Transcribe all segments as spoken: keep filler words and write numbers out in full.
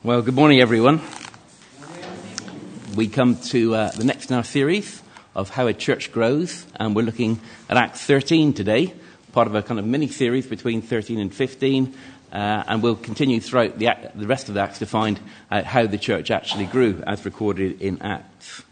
Well, good morning, everyone. We come to uh, the next in our series of How a Church Grows, and we're looking at Acts thirteen today, part of a kind of mini-series between thirteen and fifteen, uh, and we'll continue throughout the, the rest of the Acts to find out how the church actually grew, as recorded in Acts.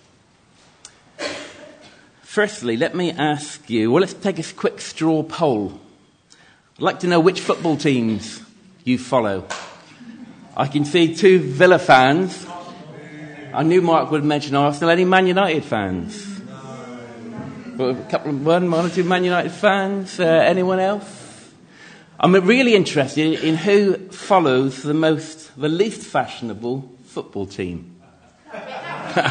Firstly, let me ask you, well, let's take a quick straw poll. I'd like to know which football teams you follow. I can see two Villa fans. I knew Mark would mention Arsenal. Any Man United fans? Well, a couple of one, one or two Man United fans. Uh, anyone else? I'm really interested in who follows the most, the least fashionable football team. I'm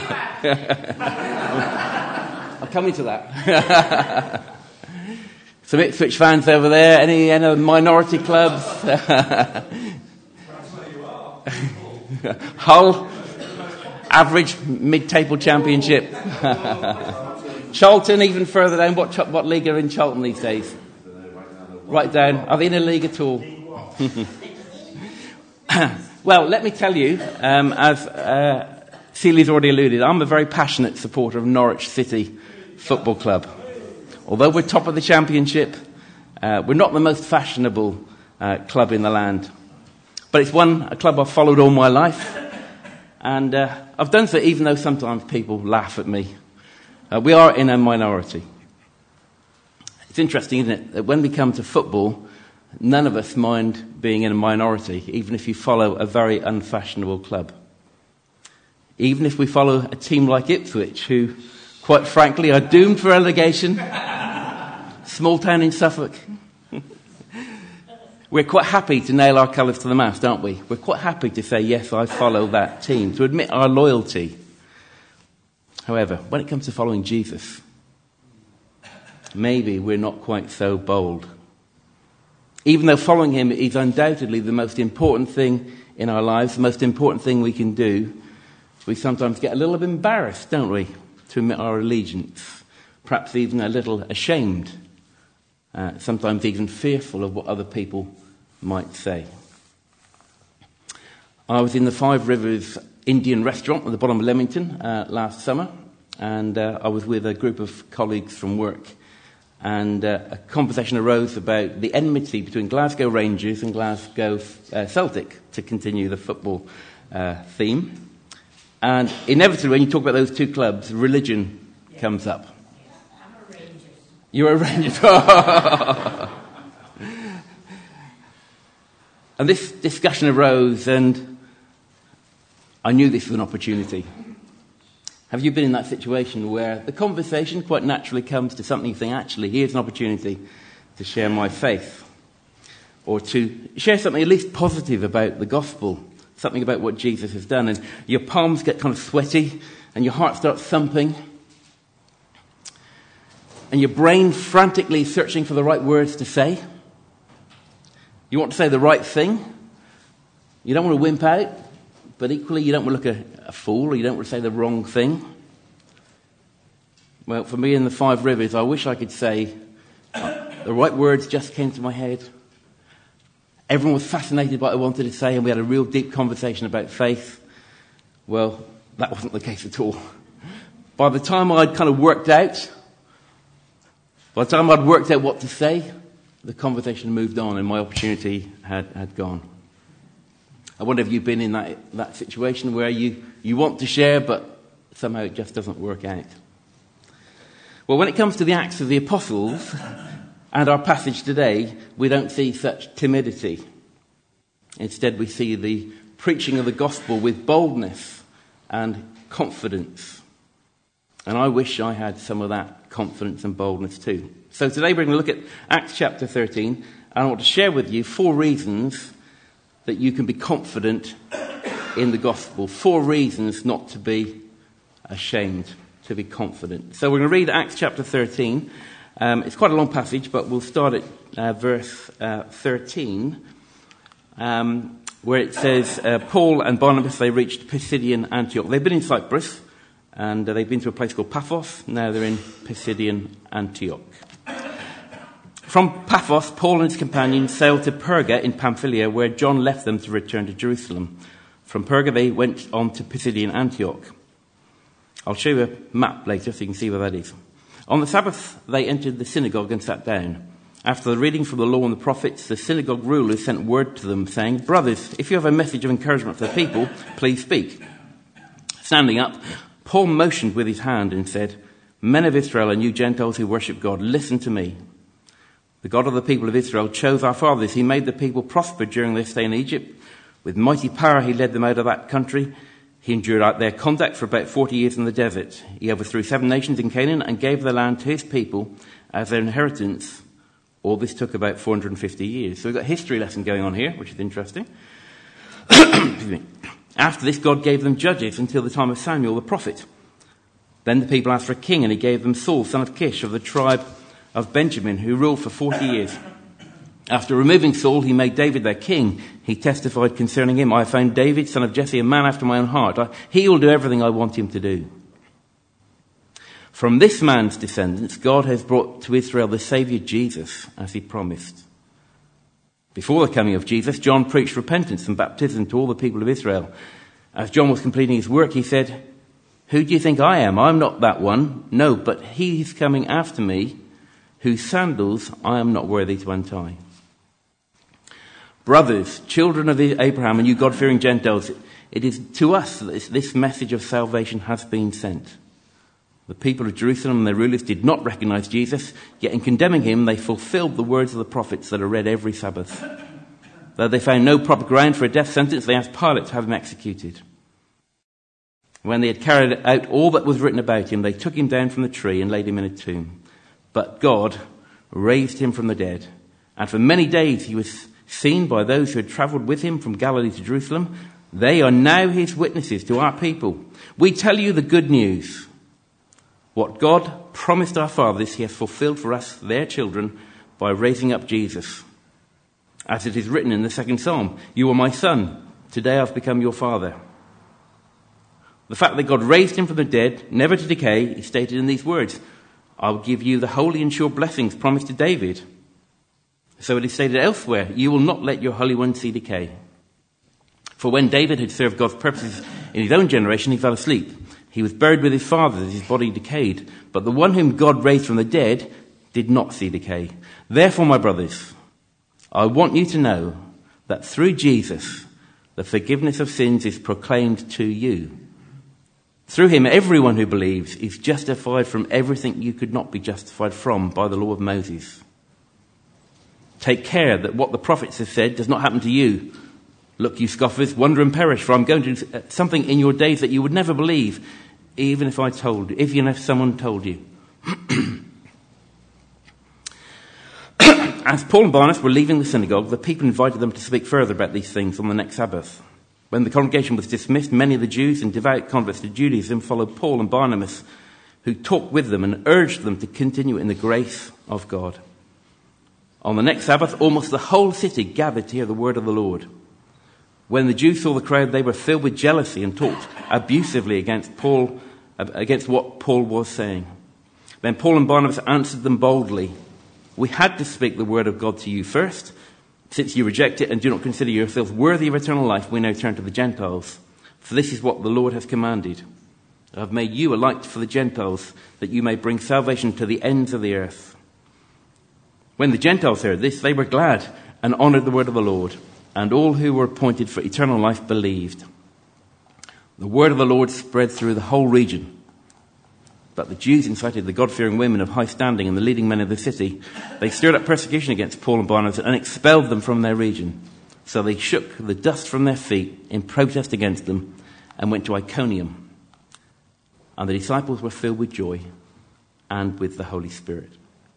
coming to that. Some Ipswich fans over there. Any, any minority clubs? Hull, average mid-table championship. Charlton, even further down. What what league are in Charlton these days? Right down. Are they in a league at all? Well, let me tell you, um, as uh, Celia's already alluded, I'm a very passionate supporter of Norwich City Football Club. Although we're top of the championship, uh, we're not the most fashionable uh, club in the land. But it's one, a club I've followed all my life. And uh, I've done so even though sometimes people laugh at me. Uh, we are in a minority. It's interesting, isn't it, that when we come to football, none of us mind being in a minority, even if you follow a very unfashionable club. Even if we follow a team like Ipswich, who, quite frankly, are doomed for relegation. Small town in Suffolk. We're quite happy to nail our colours to the mast, aren't we? We're quite happy to say, yes, I follow that team, to admit our loyalty. However, when it comes to following Jesus, maybe we're not quite so bold. Even though following him is undoubtedly the most important thing in our lives, the most important thing we can do, we sometimes get a little bit embarrassed, don't we, to admit our allegiance, perhaps even a little ashamed. Uh, sometimes even fearful of what other people might say. I was in the Five Rivers Indian restaurant at the bottom of Leamington uh, last summer, and uh, I was with a group of colleagues from work, and uh, a conversation arose about the enmity between Glasgow Rangers and Glasgow uh, Celtic, to continue the football uh, theme. And inevitably, when you talk about those two clubs, religion comes up. You're a Rangers. And this discussion arose, and I knew this was an opportunity. Have you been in that situation where the conversation quite naturally comes to something you think, actually, here's an opportunity to share my faith, or to share something at least positive about the gospel, something about what Jesus has done, and your palms get kind of sweaty, and your heart starts thumping, and your brain frantically searching for the right words to say. You want to say the right thing. You don't want to wimp out, but equally you don't want to look a, a fool, or you don't want to say the wrong thing. Well, for me in the Five Rivers, I wish I could say uh, the right words just came to my head. Everyone was fascinated by what I wanted to say, and we had a real deep conversation about faith. Well, that wasn't the case at all. By the time I'd kind of worked out By the time I'd worked out what to say, the conversation moved on and my opportunity had, had gone. I wonder if you've been in that, that situation where you, you want to share, but somehow it just doesn't work out. Well, when it comes to the Acts of the Apostles and our passage today, we don't see such timidity. Instead, we see the preaching of the gospel with boldness and confidence. And I wish I had some of that confidence and boldness too. So today we're going to look at Acts chapter thirteen, and I want to share with you four reasons that you can be confident in the gospel. Four reasons not to be ashamed, to be confident. So we're going to read Acts chapter thirteen. Um, it's quite a long passage, but we'll start at uh, verse uh, thirteen, um, where it says, uh, Paul and Barnabas, they reached Pisidian Antioch. They've been in Cyprus, and uh, they've been to a place called Paphos. Now they're in Pisidian Antioch. From Paphos, Paul and his companions sailed to Perga in Pamphylia, where John left them to return to Jerusalem. From Perga, they went on to Pisidian Antioch. I'll show you a map later so you can see where that is. On the Sabbath, they entered the synagogue and sat down. After the reading from the law and the prophets, the synagogue rulers sent word to them, saying, "Brothers, if you have a message of encouragement for the people, please speak." Standing up, Paul motioned with his hand and said, "Men of Israel and you Gentiles who worship God, listen to me. The God of the people of Israel chose our fathers. He made the people prosper during their stay in Egypt. With mighty power he led them out of that country. He endured out their conduct for about forty years in the desert. He overthrew seven nations in Canaan and gave the land to his people as their inheritance. All this took about four hundred fifty years." So we've got a history lesson going on here, which is interesting. Excuse me. After this, God gave them judges until the time of Samuel the prophet. Then the people asked for a king, and he gave them Saul, son of Kish, of the tribe of Benjamin, who ruled for forty years. After removing Saul, he made David their king. He testified concerning him, "I have found David, son of Jesse, a man after my own heart. I, he will do everything I want him to do." From this man's descendants, God has brought to Israel the Saviour Jesus, as he promised. Before the coming of Jesus, John preached repentance and baptism to all the people of Israel. As John was completing his work, he said, "Who do you think I am? I'm not that one. No, but he is coming after me, whose sandals I am not worthy to untie." Brothers, children of Abraham, and you God-fearing Gentiles, it is to us that this message of salvation has been sent. The people of Jerusalem and their rulers did not recognize Jesus, yet in condemning him, they fulfilled the words of the prophets that are read every Sabbath. Though they found no proper ground for a death sentence, they asked Pilate to have him executed. When they had carried out all that was written about him, they took him down from the tree and laid him in a tomb. But God raised him from the dead, and for many days he was seen by those who had travelled with him from Galilee to Jerusalem. They are now his witnesses to our people. We tell you the good news. What God promised our fathers, he has fulfilled for us, their children, by raising up Jesus. As it is written in the second Psalm, "You are my son, today I've become your father." The fact that God raised him from the dead, never to decay, is stated in these words, "I will give you the holy and sure blessings promised to David." So it is stated elsewhere, "You will not let your Holy One see decay." For when David had served God's purposes in his own generation, he fell asleep. He was buried with his fathers as his body decayed. But the one whom God raised from the dead did not see decay. Therefore, my brothers, I want you to know that through Jesus, the forgiveness of sins is proclaimed to you. Through him, everyone who believes is justified from everything you could not be justified from by the law of Moses. Take care that what the prophets have said does not happen to you. Look, you scoffers, wonder and perish, for I'm going to do something in your days that you would never believe, even if I told you, even if someone told you. As Paul and Barnabas were leaving the synagogue, the people invited them to speak further about these things on the next Sabbath. When the congregation was dismissed, many of the Jews and devout converts to Judaism followed Paul and Barnabas, who talked with them and urged them to continue in the grace of God. On the next Sabbath, almost the whole city gathered to hear the word of the Lord. When the Jews saw the crowd, they were filled with jealousy and talked abusively against Paul, against what Paul was saying. Then Paul and Barnabas answered them boldly, "We had to speak the word of God to you first. Since you reject it and do not consider yourselves worthy of eternal life, we now turn to the Gentiles. For this is what the Lord has commanded. I have made you a light for the Gentiles, that you may bring salvation to the ends of the earth." When the Gentiles heard this, they were glad and honoured the word of the Lord. And all who were appointed for eternal life believed. The word of the Lord spread through the whole region. But the Jews incited the God-fearing women of high standing and the leading men of the city. They stirred up persecution against Paul and Barnabas and expelled them from their region. So they shook the dust from their feet in protest against them and went to Iconium. And the disciples were filled with joy and with the Holy Spirit.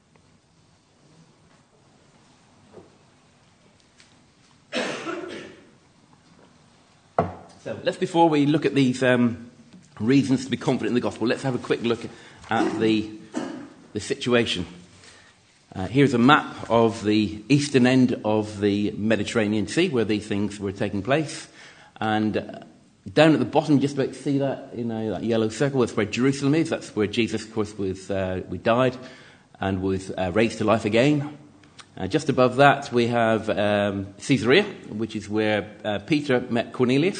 So let's, before we look at these um, reasons to be confident in the gospel, let's have a quick look at the, the situation. Uh, here's a map of the eastern end of the Mediterranean Sea, where these things were taking place. And uh, down at the bottom, just about to see that, you know, that yellow circle, that's where Jerusalem is. That's where Jesus, of course, was uh, we died and was uh, raised to life again. Uh, just above that, we have um, Caesarea, which is where uh, Peter met Cornelius.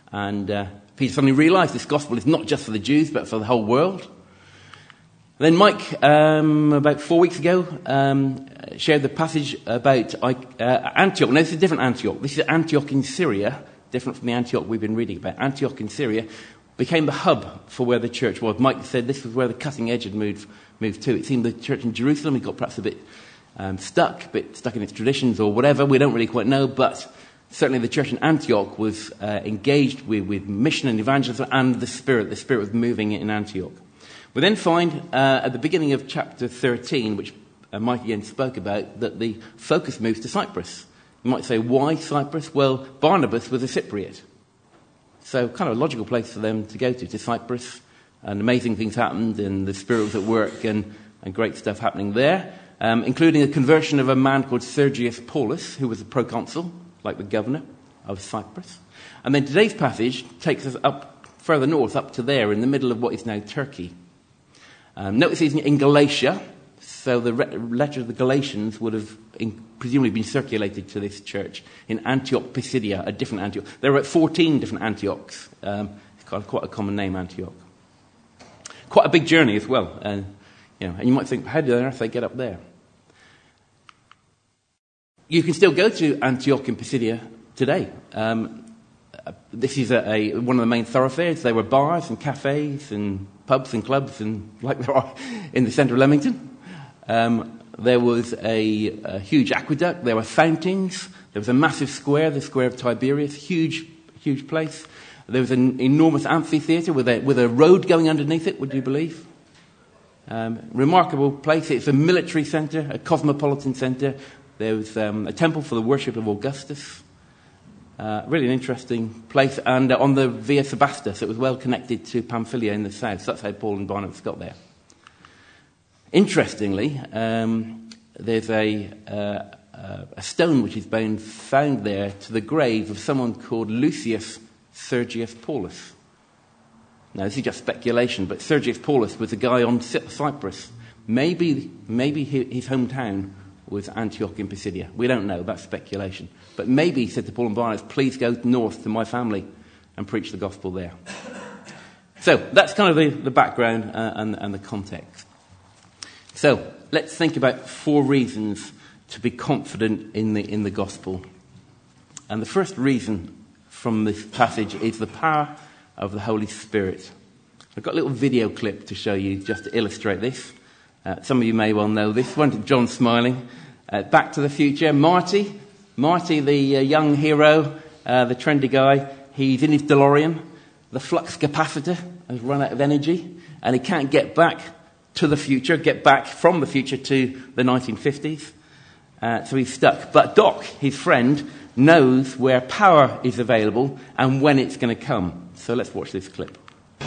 And uh, Peter suddenly realised this gospel is not just for the Jews, but for the whole world. Then Mike, um, about four weeks ago, um, shared the passage about uh, Antioch. Now, this is a different Antioch. This is Antioch in Syria, different from the Antioch we've been reading about. Antioch in Syria became the hub for where the church was. Mike said this was where the cutting edge had moved, moved to. It seemed the church in Jerusalem had got perhaps a bit um, stuck, a bit stuck in its traditions or whatever. We don't really quite know, but certainly the church in Antioch was uh, engaged with, with mission and evangelism and the Spirit. The Spirit was moving in Antioch. We then find uh, at the beginning of chapter thirteen, which uh, Mike again spoke about, that the focus moves to Cyprus. You might say, why Cyprus? Well, Barnabas was a Cypriot. So kind of a logical place for them to go to, to Cyprus. And amazing things happened, and the Spirit was at work, and, and great stuff happening there, um, including a conversion of a man called Sergius Paulus, who was a proconsul, like the governor of Cyprus. And then today's passage takes us up further north, up to there, in the middle of what is now Turkey. Um, notice he's in Galatia, so the re- letter of the Galatians would have in, presumably been circulated to this church in Antioch Pisidia, a different Antioch. There are fourteen different Antiochs. Um, it's got quite a common name, Antioch. Quite a big journey as well. Uh, you know, and you might think, how do they get up there? You can still go to Antioch in Pisidia today. Um, this is a, a, one of the main thoroughfares. There were bars and cafes and pubs and clubs, and like there are in the centre of Leamington. Um, there was a, a huge aqueduct. There were fountains. There was a massive square, the Square of Tiberius, huge, huge place. There was an enormous amphitheatre with a, with a road going underneath it, would you believe? Um, remarkable place. It's a military centre, a cosmopolitan centre. There was um, a temple for the worship of Augustus. Uh, really an interesting place. And uh, on the Via Sebastus, it was well connected to Pamphylia in the south. So that's how Paul and Barnabas got there. Interestingly, um, there's a, uh, a stone which has been found there to the grave of someone called Lucius Sergius Paulus. Now, this is just speculation, but Sergius Paulus was a guy on Cyprus. Maybe, maybe his hometown was Antioch in Pisidia. We don't know, that's speculation. But maybe he said to Paul and Barnabas, please go north to my family and preach the gospel there. So that's kind of the, the background uh, and, and the context. So let's think about four reasons to be confident in the, in the gospel. And the first reason from this passage is the power of the Holy Spirit. I've got a little video clip to show you just to illustrate this. Uh, some of you may well know this one. John smiling. Uh, Back to the Future. Marty, Marty, the uh, young hero, uh, the trendy guy. He's in his DeLorean. The flux capacitor has run out of energy, and he can't get back to the future, get back from the future to the nineteen fifties. Uh, so he's stuck. But Doc, his friend, knows where power is available and when it's going to come. So let's watch this clip.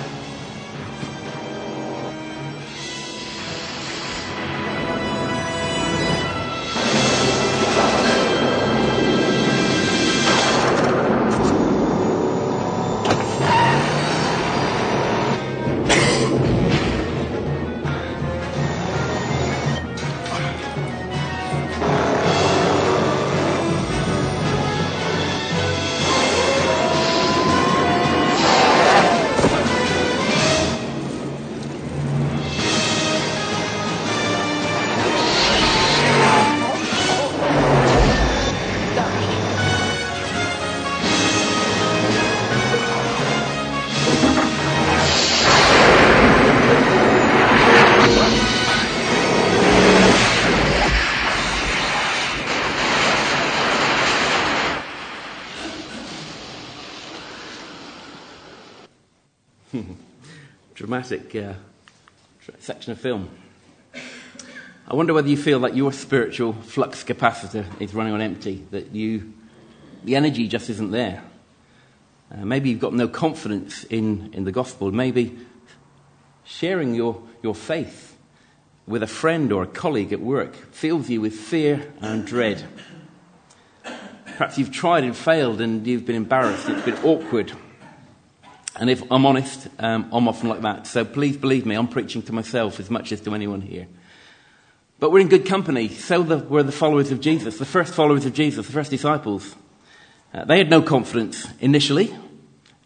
Dramatic uh, section of film. I wonder whether you feel that your spiritual flux capacitor is running on empty, that you, the energy just isn't there. Uh, maybe you've got no confidence in, in the gospel. Maybe sharing your, your faith with a friend or a colleague at work fills you with fear and dread. Perhaps you've tried and failed and you've been embarrassed, it's been awkward. And if I'm honest, um, I'm often like that. So please believe me, I'm preaching to myself as much as to anyone here. But we're in good company. So the, we're the followers of Jesus, the first followers of Jesus, the first disciples. Uh, they had no confidence initially.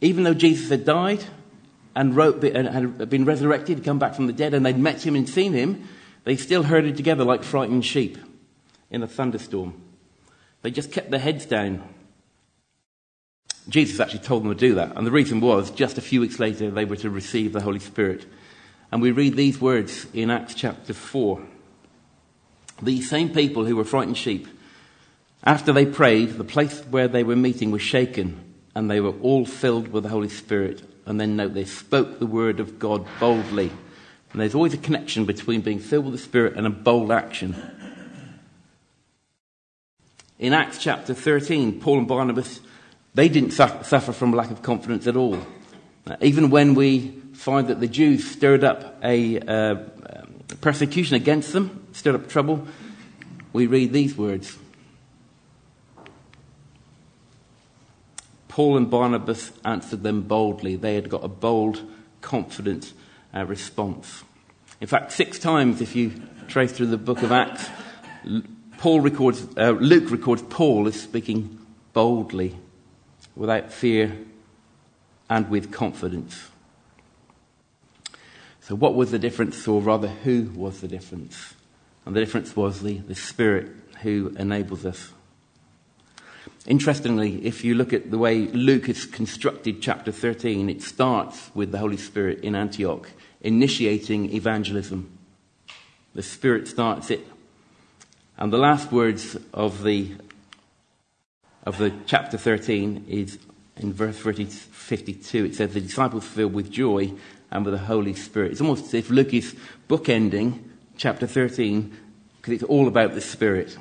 Even though Jesus had died and wrote, and had been resurrected, come back from the dead, and they'd met him and seen him, they still herded together like frightened sheep in a thunderstorm. They just kept their heads down. Jesus actually told them to do that. And the reason was, just a few weeks later, they were to receive the Holy Spirit. And we read these words in Acts chapter four. These same people who were frightened sheep, after they prayed, the place where they were meeting was shaken, and they were all filled with the Holy Spirit. And then note, they spoke the word of God boldly. And there's always a connection between being filled with the Spirit and a bold action. In Acts chapter thirteen, Paul and Barnabas, they didn't suffer from lack of confidence at all. Uh, even when we find that the Jews stirred up a uh, persecution against them, stirred up trouble, we read these words. Paul and Barnabas answered them boldly. They had got a bold, confident uh, response. In fact, six times, if you trace through the book of Acts, Paul records, uh, Luke records Paul as speaking boldly, without fear and with confidence. So what was the difference, or rather who was the difference? And the difference was the, the Spirit who enables us. Interestingly, if you look at the way Luke has constructed chapter thirteen, it starts with the Holy Spirit in Antioch, initiating evangelism. The Spirit starts it. And the last words of the of the chapter thirteen is in verse fifty-two. It says, the disciples filled with joy and with the Holy Spirit. It's almost as if Luke is bookending chapter thirteen, because it's all about the Spirit.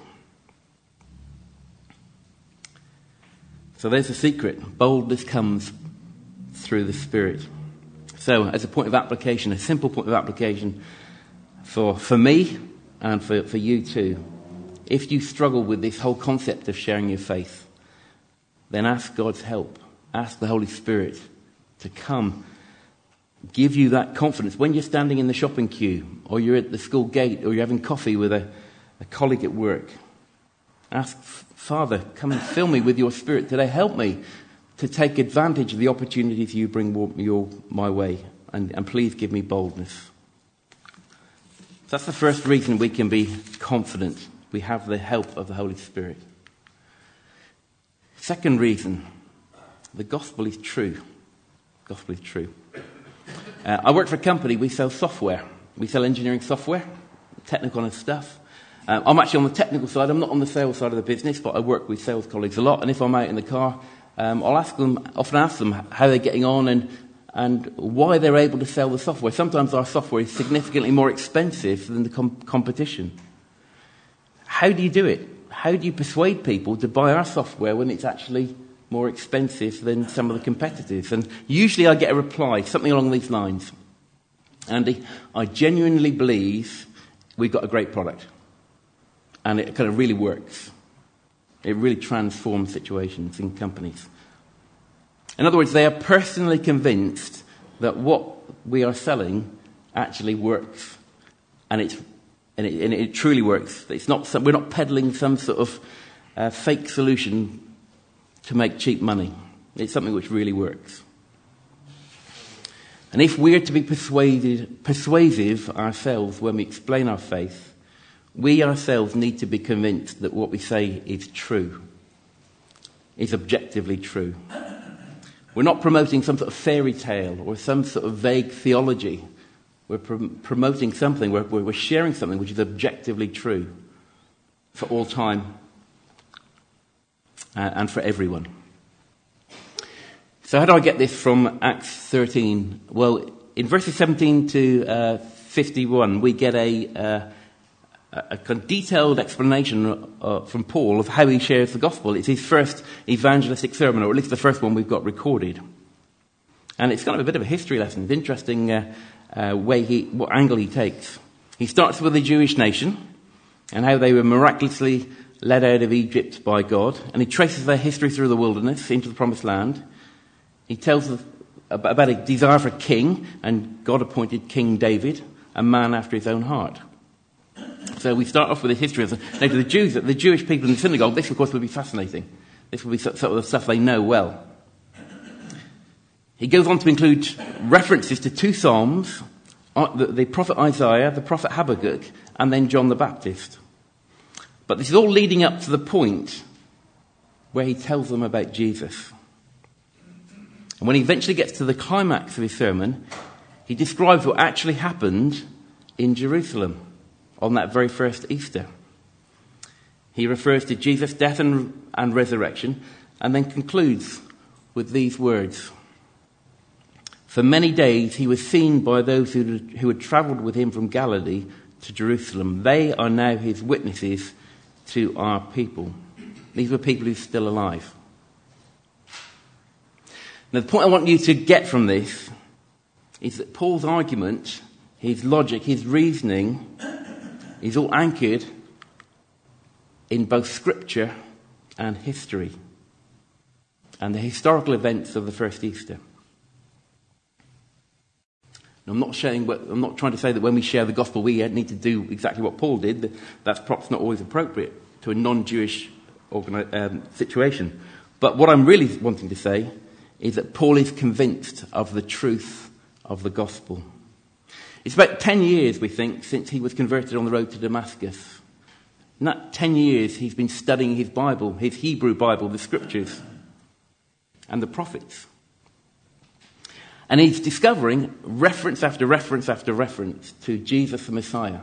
So there's the secret. Boldness comes through the Spirit. So as a point of application, a simple point of application for, for me and for, for you too, if you struggle with this whole concept of sharing your faith, then ask God's help. Ask the Holy Spirit to come, give you that confidence when you're standing in the shopping queue, or you're at the school gate, or you're having coffee with a, a colleague at work. Ask, Father, come and fill me with your Spirit today. Help me to take advantage of the opportunities you bring your, my way. And, and please give me boldness. So that's the first reason we can be confident. We have the help of the Holy Spirit. Second reason, the gospel is true. The gospel is true. Uh, I work for a company. We sell software. We sell engineering software, technical kind of stuff. Um, I'm actually on the technical side. I'm not on the sales side of the business, but I work with sales colleagues a lot. And if I'm out in the car, um, I'll ask them, often ask them how they're getting on and and why they're able to sell the software. Sometimes our software is significantly more expensive than the com- competition. How do you do it? How do you persuade people to buy our software when it's actually more expensive than some of the competitors? And usually I get a reply, something along these lines. Andy, I genuinely believe we've got a great product. And it kind of really works. It really transforms situations in companies. In other words, they are personally convinced that what we are selling actually works. And, it's, and, it, and it truly works. It's not some, we're not peddling some sort of uh, fake solution to make cheap money. It's something which really works. And if we're to be persuaded, persuasive ourselves when we explain our faith, we ourselves need to be convinced that what we say is true, is objectively true. We're not promoting some sort of fairy tale or some sort of vague theology. We're pr- promoting something, we're, we're sharing something which is objectively true for all time uh, and for everyone. So how do I get this from Acts thirteen? Well, in verses seventeen to uh, fifty-one, we get a... Uh, A, a detailed explanation uh, from Paul of how he shares the gospel. It's his first evangelistic sermon, or at least the first one we've got recorded. And it's kind of a bit of a history lesson. It's interesting uh, uh, way he, what angle he takes. He starts with the Jewish nation and how they were miraculously led out of Egypt by God. And he traces their history through the wilderness into the promised land. He tells us about a desire for a king, and God appointed King David, a man after his own heart. So we start off with the history of the, now to the Jews, the Jewish people in the synagogue. This, of course, would be fascinating. This would be sort of the stuff they know well. He goes on to include references to two Psalms, the, the prophet Isaiah, the prophet Habakkuk, and then John the Baptist. But this is all leading up to the point where he tells them about Jesus. And when he eventually gets to the climax of his sermon, he describes what actually happened in Jerusalem on that very first Easter. He refers to Jesus' death and, and resurrection, and then concludes with these words. For many days he was seen by those who, who had travelled with him from Galilee to Jerusalem. They are now his witnesses to our people. These were people who are still alive. Now, the point I want you to get from this is that Paul's argument, his logic, his reasoning is all anchored in both scripture and history and the historical events of the first Easter. I'm not sharing. I'm not trying to say that when we share the gospel, we need to do exactly what Paul did. That's perhaps not always appropriate to a non-Jewish organi- um, situation. But what I'm really wanting to say is that Paul is convinced of the truth of the gospel. It's about ten years, we think, since he was converted on the road to Damascus. In that ten years, he's been studying his Bible, his Hebrew Bible, the scriptures, and the prophets. And he's discovering reference after reference after reference to Jesus the Messiah.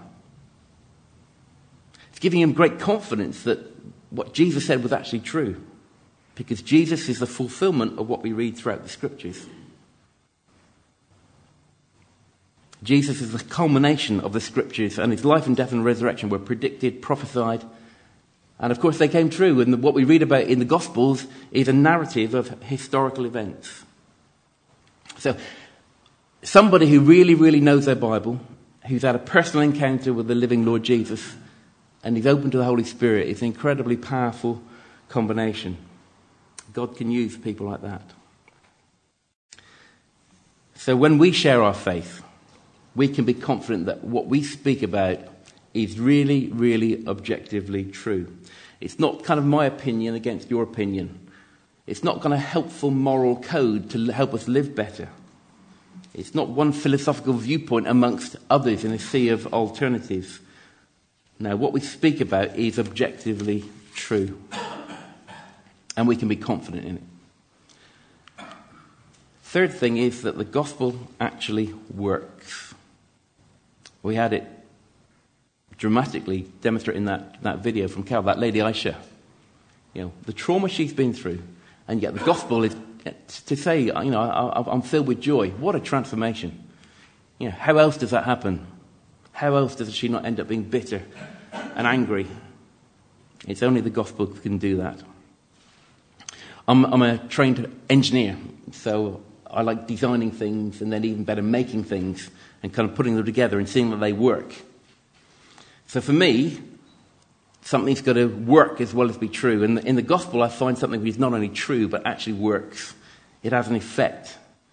It's giving him great confidence that what Jesus said was actually true, because Jesus is the fulfillment of what we read throughout the scriptures. Jesus is the culmination of the scriptures, and his life and death and resurrection were predicted, prophesied, and of course they came true. And what we read about in the Gospels is a narrative of historical events. So, somebody who really, really knows their Bible, who's had a personal encounter with the living Lord Jesus, and is open to the Holy Spirit, is an incredibly powerful combination. God can use people like that. So when we share our faith, we can be confident that what we speak about is really, really objectively true. It's not kind of my opinion against your opinion. It's not kind of helpful moral code to help us live better. It's not one philosophical viewpoint amongst others in a sea of alternatives. No, what we speak about is objectively true. And we can be confident in it. Third thing is that the gospel actually works. We had it dramatically demonstrated in that, that video from Cal, that lady Aisha. You know, the trauma she's been through. And yet the gospel is to say, you know, I, I'm filled with joy. What a transformation. You know, how else does that happen? How else does she not end up being bitter and angry? It's only the gospel that can do that. I'm, I'm a trained engineer, so I like designing things and then even better making things and kind of putting them together and seeing that they work. So for me, something's got to work as well as be true. And in the gospel, I find something which is not only true, but actually works. It has an effect.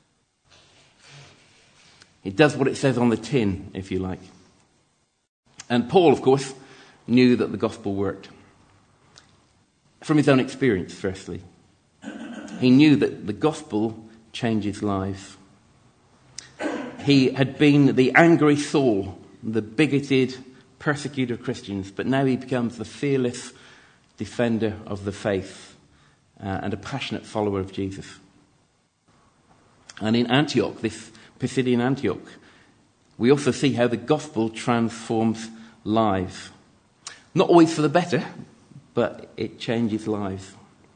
It does what it says on the tin, if you like. And Paul, of course, knew that the gospel worked. From his own experience, firstly. He knew that the gospel changes lives. He had been the angry Saul, the bigoted persecutor of Christians, but now he becomes the fearless defender of the faith uh, and a passionate follower of Jesus. And in Antioch, this Pisidian Antioch, we also see how the gospel transforms lives. Not always for the better, but it changes lives.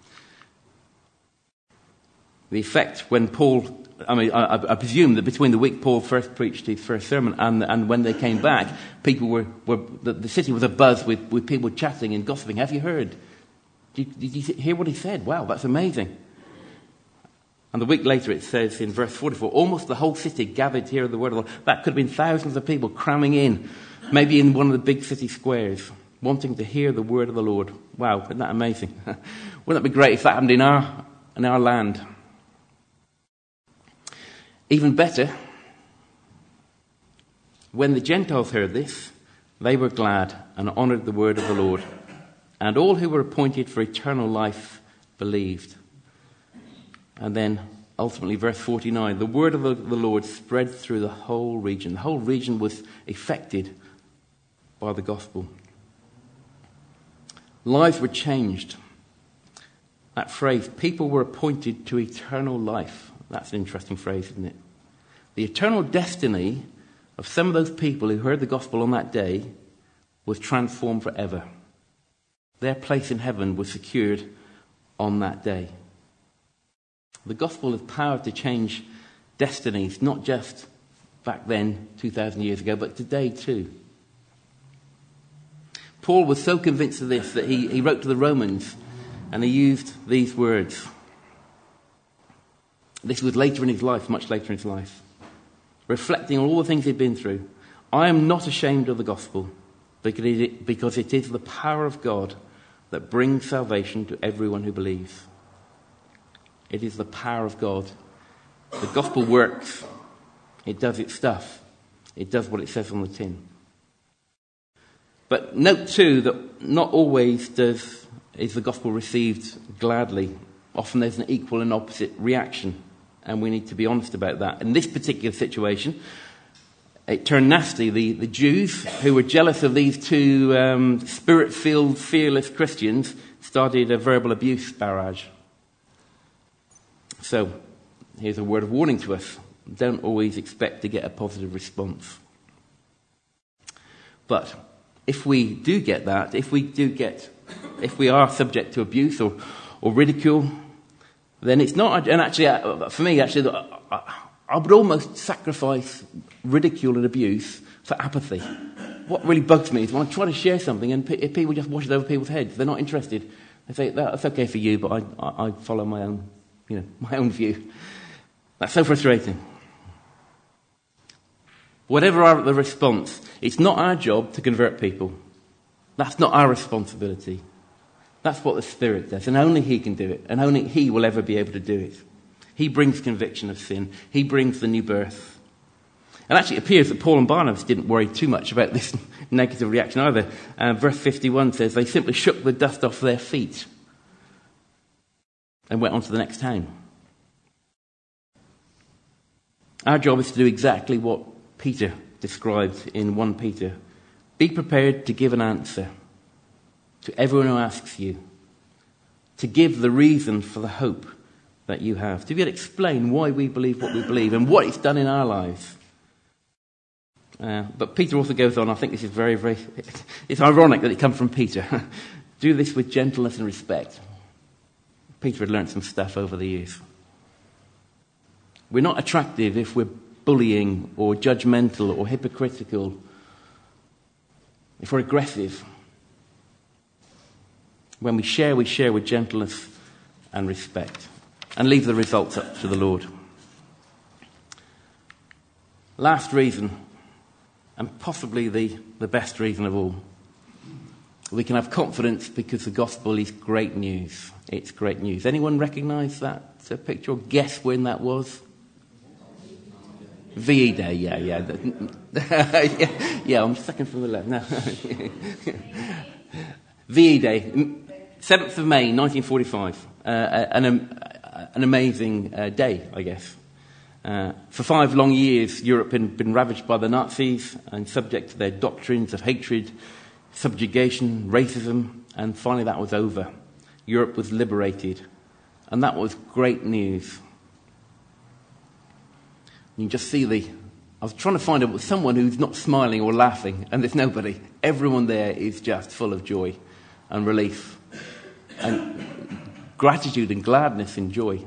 The effect when Paul, I mean, I, I presume that between the week Paul first preached his first sermon and, and when they came back, people were, were the, the city was abuzz with, with people chatting and gossiping. Have you heard? Did, did you hear what he said? Wow, that's amazing. And the week later it says in verse forty-four, almost the whole city gathered to hear the word of the Lord. That could have been thousands of people cramming in, maybe in one of the big city squares, wanting to hear the word of the Lord. Wow, isn't that amazing? Wouldn't that be great if that happened in our, in our land? Even better, when the Gentiles heard this, they were glad and honoured the word of the Lord. And all who were appointed for eternal life believed. And then ultimately, verse forty-nine, the word of the, the Lord spread through the whole region. The whole region was affected by the gospel. Lives were changed. That phrase, people were appointed to eternal life. That's an interesting phrase, isn't it? The eternal destiny of some of those people who heard the gospel on that day was transformed forever. Their place in heaven was secured on that day. The gospel has power to change destinies, not just back then, two thousand years ago, but today too. Paul was so convinced of this that he, he wrote to the Romans and he used these words. This was later in his life, much later in his life. Reflecting on all the things he'd been through. I am not ashamed of the gospel because it is the power of God that brings salvation to everyone who believes. It is the power of God. The gospel works. It does its stuff. It does what it says on the tin. But note too that not always does is the gospel received gladly. Often there's an equal and opposite reaction, and we need to be honest about that. In this particular situation, it turned nasty. The, the Jews, who were jealous of these two um, spirit-filled, fearless Christians, started a verbal abuse barrage. So, here's a word of warning to us. Don't always expect to get a positive response. But if we do get that, if we do get, if we are subject to abuse or, or ridicule, then it's not, and actually, for me, actually, I would almost sacrifice ridicule and abuse for apathy. What really bugs me is when I try to share something and if people just wash it over people's heads, they're not interested. They say, that's okay for you, but I, I follow my own, you know, my own view. That's so frustrating. Whatever our, the response, it's not our job to convert people. That's not our responsibility. That's what the Spirit does, and only He can do it, and only He will ever be able to do it. He brings conviction of sin. He brings the new birth. And actually it appears that Paul and Barnabas didn't worry too much about this negative reaction either. Uh, verse fifty-one says they simply shook the dust off their feet and went on to the next town. Our job is to do exactly what Peter described in First Peter. Be prepared to give an answer to everyone who asks you, to give the reason for the hope that you have, to be able to explain why we believe what we believe and what it's done in our lives. Uh, but Peter also goes on, I think this is very, very, it's ironic that it comes from Peter. Do this with gentleness and respect. Peter had learned some stuff over the years. We're not attractive if we're bullying or judgmental or hypocritical, if we're aggressive. When we share, we share with gentleness and respect. And leave the results up to the Lord. Last reason, and possibly the, the best reason of all. We can have confidence because the gospel is great news. It's great news. Anyone recognise that uh, picture or guess when that was? V E Day, yeah, yeah. yeah, yeah, I'm second from the left. No. V E Day, seventh of May, nineteen forty-five. Uh, an, um, an amazing uh, day, I guess. Uh, for five long years, Europe had been ravaged by the Nazis and subject to their doctrines of hatred, subjugation, racism, and finally that was over. Europe was liberated, and that was great news. You can just see the... I was trying to find a, someone who's not smiling or laughing, and there's nobody. Everyone there is just full of joy and relief and gratitude and gladness and joy.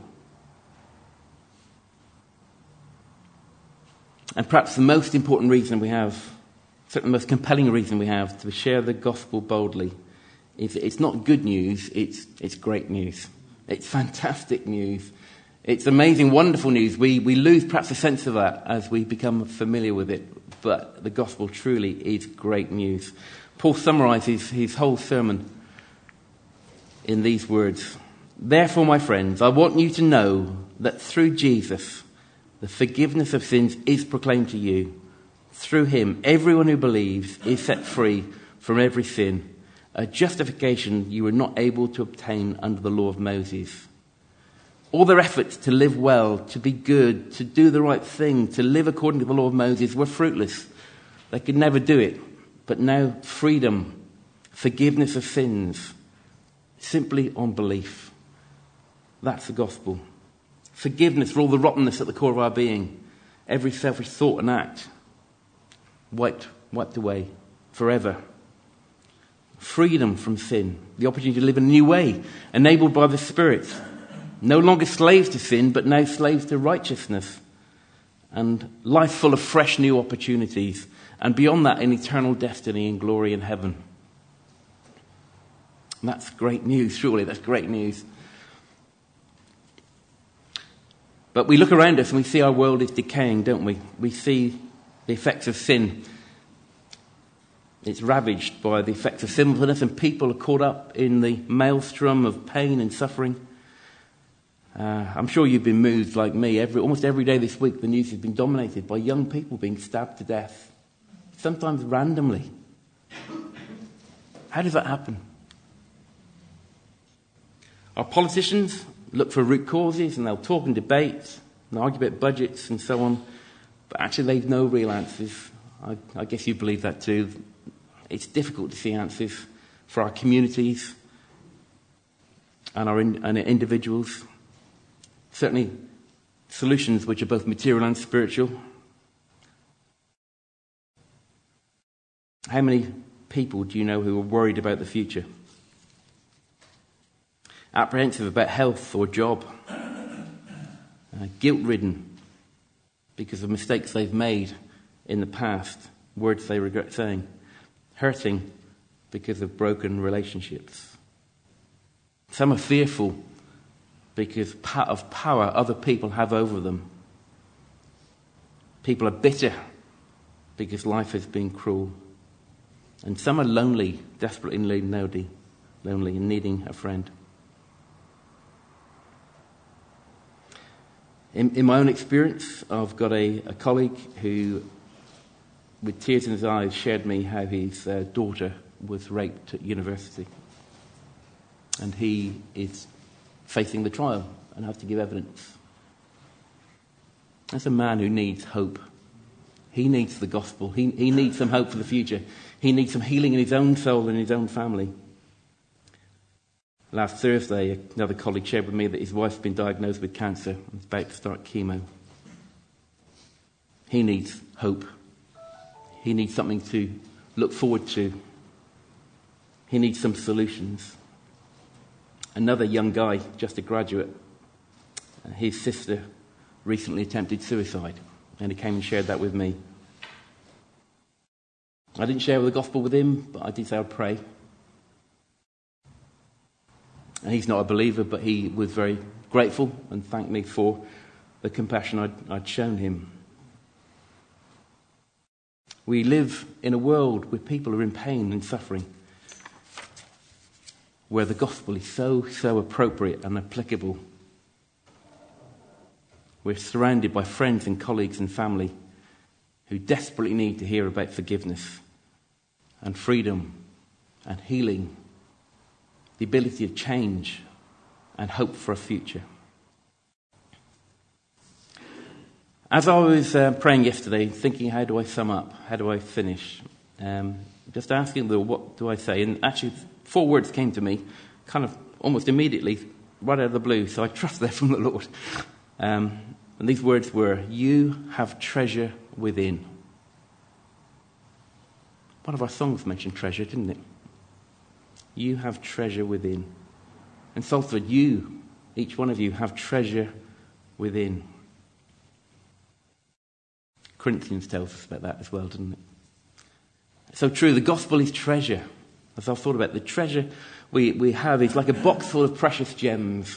And perhaps the most important reason we have, certainly the most compelling reason we have to share the gospel boldly is it's not good news, it's it's great news. It's fantastic news. It's amazing, wonderful news. We we lose perhaps a sense of that as we become familiar with it, but the gospel truly is great news. Paul summarises his whole sermon in these words. Therefore, my friends, I want you to know that through Jesus, the forgiveness of sins is proclaimed to you. Through him, everyone who believes is set free from every sin, a justification you were not able to obtain under the law of Moses. All their efforts to live well, to be good, to do the right thing, to live according to the law of Moses were fruitless. They could never do it. But now freedom, forgiveness of sins, simply on belief. That's the gospel. Forgiveness for all the rottenness at the core of our being. Every selfish thought and act wiped, wiped away forever. Freedom from sin. The opportunity to live in a new way, enabled by the Spirit. No longer slaves to sin, but now slaves to righteousness. And life full of fresh new opportunities. And beyond that, an eternal destiny and glory in heaven. And that's great news, surely. That's great news. But we look around us and we see our world is decaying, don't we? We see the effects of sin. It's ravaged by the effects of sinfulness, and people are caught up in the maelstrom of pain and suffering. Uh, I'm sure you've been moved like me. Every, almost every day this week, the news has been dominated by young people being stabbed to death, sometimes randomly. How does that happen? Our politicians look for root causes, and they'll talk and debate and argue about budgets and so on, but actually they've no real answers. I, I guess you believe that too. It's difficult to see answers for our communities and our in, and individuals. Certainly solutions which are both material and spiritual. How many people do you know who are worried about the future? Apprehensive about health or job? Uh, guilt-ridden because of mistakes they've made in the past, words they regret saying? Hurting because of broken relationships? Some are fearful because of power other people have over them. People are bitter because life has been cruel. And some are lonely, desperately lonely, lonely and needing a friend. In, in my own experience, I've got a, a colleague who, with tears in his eyes, shared me how his uh, daughter was raped at university. And he is facing the trial and has to give evidence. That's a man who needs hope. He needs the gospel. He, he needs some hope for the future. He needs some healing in his own soul and his own family. Last Thursday, another colleague shared with me that his wife's been diagnosed with cancer and is about to start chemo. He needs hope. He needs something to look forward to. He needs some solutions. Another young guy, just a graduate, his sister recently attempted suicide, and he came and shared that with me. I didn't share the gospel with him, but I did say I'd pray. And he's not a believer, but he was very grateful and thanked me for the compassion I'd, I'd shown him. We live in a world where people are in pain and suffering, where the gospel is so, so appropriate and applicable. We're surrounded by friends and colleagues and family who desperately need to hear about forgiveness and freedom and healing, the ability to change and hope for a future. As I was uh, praying yesterday, thinking, how do I sum up? How do I finish? Um, just asking, the, what do I say? And actually, four words came to me, kind of almost immediately, right out of the blue. So I trust they're from the Lord. Um, and these words were, you have treasure within. One of our songs mentioned treasure, didn't it? You have treasure within. And Salford, you, each one of you, have treasure within. Corinthians tells us about that as well, doesn't it? So true, the gospel is treasure. As I've thought about, the treasure we, we have is like a box full of precious gems.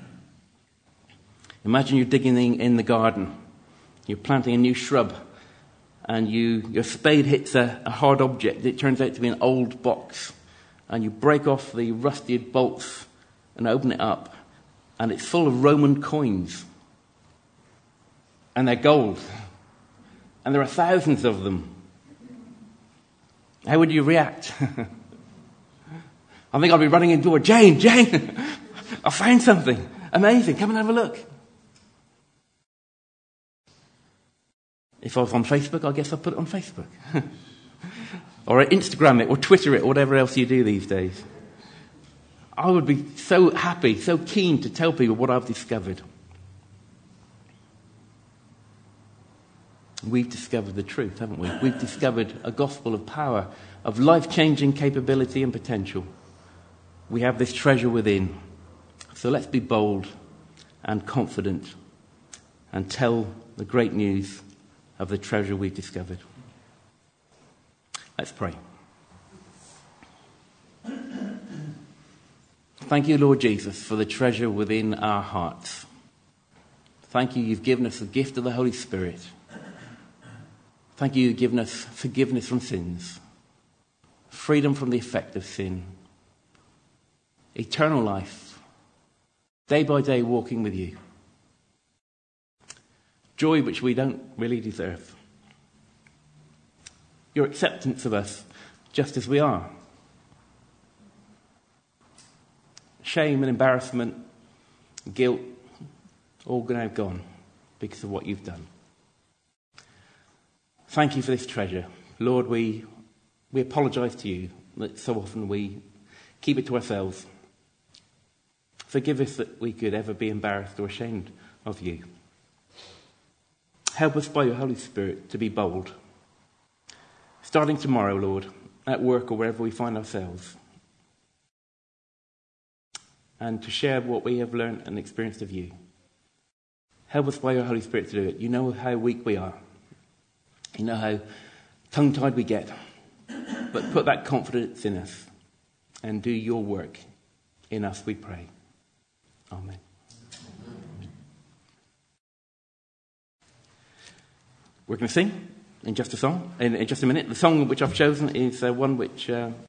Imagine you're digging in, in the garden. You're planting a new shrub. And you, your spade hits a, a hard object. It turns out to be an old box. And you break off the rusted bolts and open it up. And it's full of Roman coins. And they're gold. And there are thousands of them. How would you react? I think I'd be running into a door. Jane, Jane, I found something. Amazing, come and have a look. If I was on Facebook, I guess I'd put it on Facebook. Or Instagram it, or Twitter it, or whatever else you do these days. I would be so happy, so keen to tell people what I've discovered. We've discovered the truth, haven't we? We've discovered a gospel of power, of life-changing capability and potential. We have this treasure within. So let's be bold and confident and tell the great news of the treasure we've discovered. Let's pray. Thank you, Lord Jesus, for the treasure within our hearts. Thank you, you've given us the gift of the Holy Spirit. Thank you, you've given us forgiveness from sins, freedom from the effect of sin, eternal life, day by day walking with you, joy which we don't really deserve, your acceptance of us just as we are, shame and embarrassment, guilt, all now gone because of what you've done. Thank you for this treasure. Lord, we we apologise to you that so often we keep it to ourselves. Forgive us that we could ever be embarrassed or ashamed of you. Help us by your Holy Spirit to be bold. Starting tomorrow, Lord, at work or wherever we find ourselves. And to share what we have learned and experienced of you. Help us by your Holy Spirit to do it. You know how weak we are. You know how tongue-tied we get. But put that confidence in us and do your work in us, we pray. Amen. We're going to sing in just a song, in, in just a minute. The song which I've chosen is uh, one which... Uh